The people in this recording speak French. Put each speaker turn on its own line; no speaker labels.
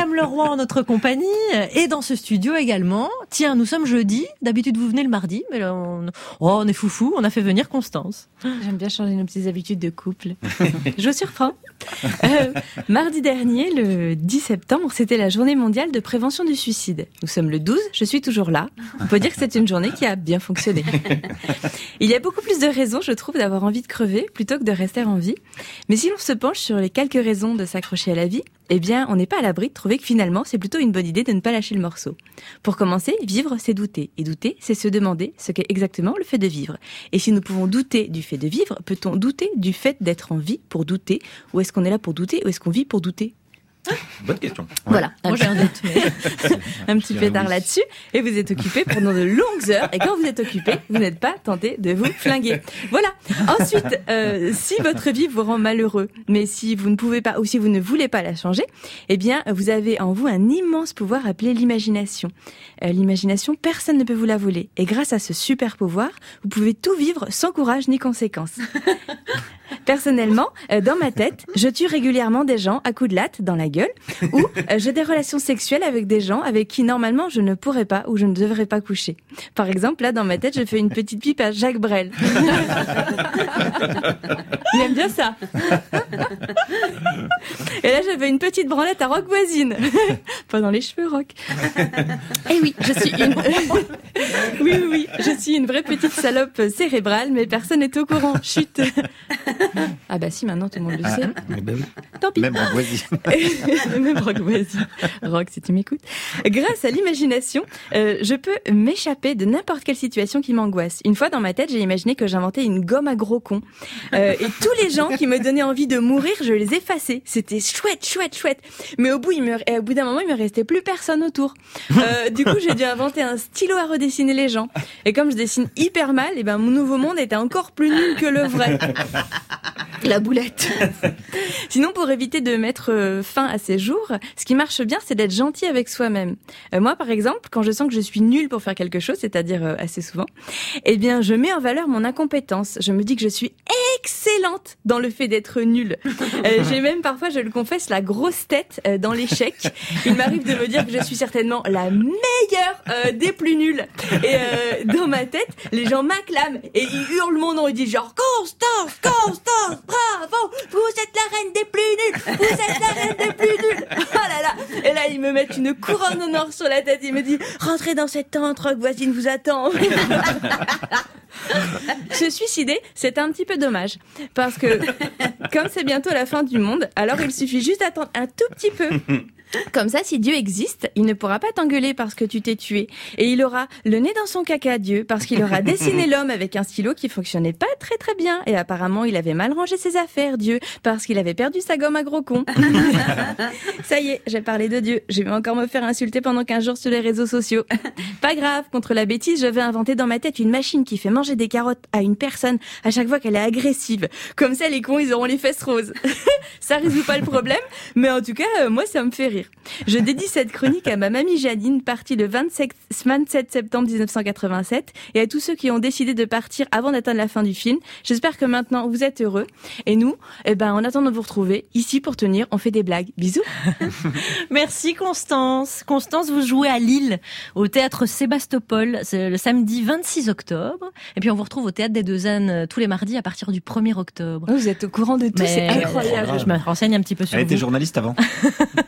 William Leroy en notre compagnie et dans ce studio également. Tiens, nous sommes jeudi. D'habitude, vous venez le mardi, mais là, on est foufou. On a fait venir Constance.
J'aime bien changer nos petites habitudes de couple. Je vous surprends. Mardi dernier, le 10 septembre, c'était la journée mondiale de prévention du suicide. Nous sommes le 12, je suis toujours là. On peut dire que c'est une journée qui a bien fonctionné. Il y a beaucoup plus de raisons, je trouve, d'avoir envie de crever plutôt que de rester en vie. Mais si l'on se penche sur les quelques raisons de s'accrocher à la vie, eh bien, on n'est pas à l'abri de trouver que finalement, c'est plutôt une bonne idée de ne pas lâcher le morceau. Pour commencer, vivre, c'est douter. Et douter, c'est se demander ce qu'est exactement le fait de vivre. Et si nous pouvons douter du fait de vivre, peut-on douter du fait d'être en vie pour douter? Ou est-ce qu'on est là pour douter? Ou est-ce qu'on vit pour douter?
Bonne question. Ouais.
Voilà.
Moi, j'ai un doute. Mais...
un petit pétard là-dessus. Et vous êtes occupé pendant de longues heures. Et quand vous êtes occupé, vous n'êtes pas tenté de vous flinguer. Voilà. Ensuite, si votre vie vous rend malheureux, mais si vous ne pouvez pas, ou si vous ne voulez pas la changer, eh bien, vous avez en vous un immense pouvoir appelé l'imagination. L'imagination, personne ne peut vous la voler. Et grâce à ce super pouvoir, vous pouvez tout vivre sans courage ni conséquences. Personnellement, dans ma tête, je tue régulièrement des gens à coups de latte dans la gueule, ou j'ai des relations sexuelles avec des gens avec qui normalement je ne pourrais pas ou je ne devrais pas coucher. Par exemple, là dans ma tête, je fais une petite pipe à Jacques Brel. Il aime bien ça. Et là, je fais une petite branlette à Rock Voisine. Pas dans les cheveux, Rock. Et oui, je suis une... oui, je suis une vraie petite salope cérébrale, mais personne n'est au courant. Chut. Ah bah si, maintenant tout le monde le sait.
Ben oui.
Tant pis.
Même Rock Voisine.
Même Rock Voisine. Rock, si tu m'écoutes. Grâce à l'imagination, je peux m'échapper de n'importe quelle situation qui m'angoisse. Une fois dans ma tête, j'ai imaginé que j'inventais une gomme à gros cons. Et tous les gens qui me donnaient envie de mourir, je les effaçais. C'était chouette. Mais au bout d'un moment, il me restait plus personne autour. Du coup, j'ai dû inventer un stylo à redessiner les gens. Et comme je dessine hyper mal, et ben mon nouveau monde était encore plus nul que le vrai. La boulette. Sinon, pour éviter de mettre fin à ces jours, ce qui marche bien, c'est d'être gentil avec soi-même. Moi, par exemple, quand je sens que je suis nulle pour faire quelque chose, c'est-à-dire assez souvent, eh bien, je mets en valeur mon incompétence. Je me dis que je suis excellente dans le fait d'être nulle. J'ai même parfois, je le confesse, la grosse tête dans l'échec. Il m'arrive de me dire que je suis certainement la meilleure des plus nulles. Et dans ma tête, les gens m'acclament et ils hurlent mon nom. Ils disent genre Constance, bravo, vous êtes la reine des plus nuls, vous êtes la reine des plus nuls. Oh là là. Et là, ils me mettent une couronne en or sur la tête. Ils me disent rentrez dans cette tente, Rock Voisine vous attend. Se suicider, c'est un petit peu dommage. Parce que, comme c'est bientôt la fin du monde, alors il suffit juste d'attendre un tout petit peu. Comme ça, si Dieu existe, il ne pourra pas t'engueuler parce que tu t'es tué. Et il aura le nez dans son caca, Dieu, parce qu'il aura dessiné l'homme avec un stylo qui fonctionnait pas très très bien. Et apparemment, il avait mal rangé ses affaires, Dieu, parce qu'il avait perdu sa gomme à gros con. Ça y est, j'ai parlé de Dieu. Je vais encore me faire insulter pendant 15 jours sur les réseaux sociaux. Pas grave, contre la bêtise, je vais inventer dans ma tête une machine qui fait manger des carottes à une personne à chaque fois qu'elle est agressive. Comme ça, les cons, ils auront les fesses roses. Ça résout pas le problème, mais en tout cas, moi, ça me fait rire. Je dédie cette chronique à ma mamie Janine, partie le 27 septembre 1987, et à tous ceux qui ont décidé de partir avant d'atteindre la fin du film. J'espère que maintenant vous êtes heureux. Et nous, en attendant de vous retrouver, ici pour tenir, on fait des blagues. Bisous.
Merci Constance. Constance, vous jouez à Lille, au théâtre Sébastopol, c'est le samedi 26 octobre. Et puis on vous retrouve au théâtre des Deux Ânes tous les mardis à partir du 1er octobre.
Vous êtes au courant de tout, c'est incroyable.
Je me renseigne un petit peu sur vous.
Elle était journaliste avant.